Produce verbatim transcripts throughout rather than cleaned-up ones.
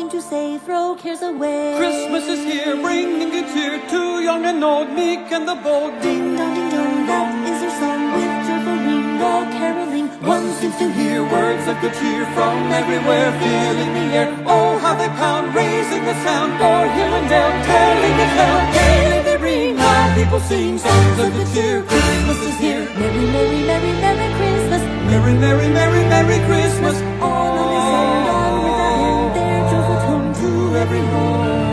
seem to say, throw cares away. Christmas is here, bringing good cheer to young and old, meek and the bold. Ding dong, ding dong, that is their song, with joyful ring, all caroling. One seems to hear words of good cheer from everywhere, filling the air. Oh, how they pound, raising the sound, o'er hill and dale, telling the tale. Gaily they ring, how people sing songs of good cheer. Christmas is here. Merry, merry, merry, merry Christmas. Merry, merry, merry, merry Christmas. All on this and all with that in their joyful tone to every home.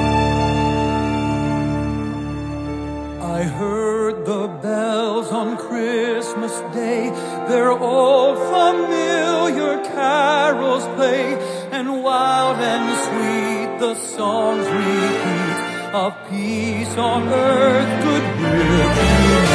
I heard the bells on Christmas Day, their old familiar carols play, and wild and sweet the songs repeat of peace on earth, goodwill to